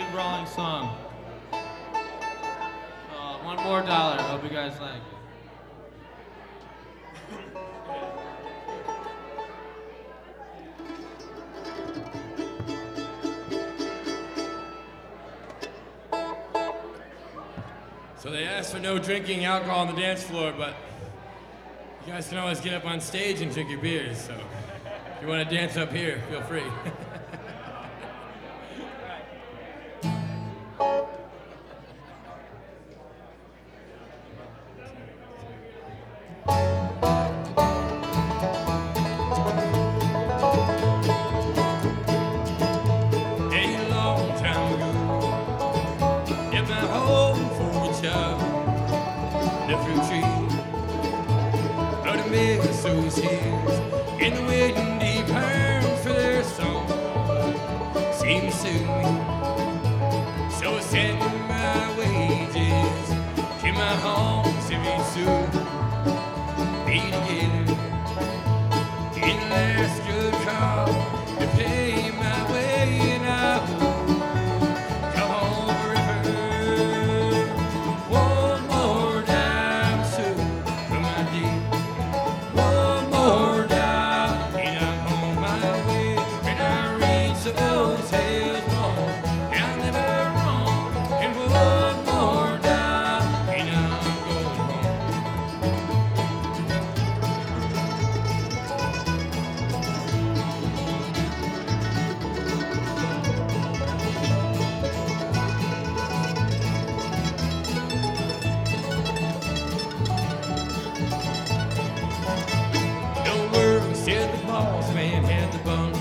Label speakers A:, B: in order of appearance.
A: Dave Rawlings song. One more dollar. Hope you guys like it.
B: So they asked for no drinking alcohol on the dance floor, but you guys can always get up on stage and drink your beers. So if you want to dance up here, feel free. In the waiting deep hurns for their song seem to suit me. So I send my wages to my home, if we soon be together in the last good call to pay my way and I will come home forever. One more dime soon for my dear. One more dime, and I'm on my way. When I reach those hills, I'll never wrong. And one more dime, and I'm going home. Don't worry, said the boss man had the bun.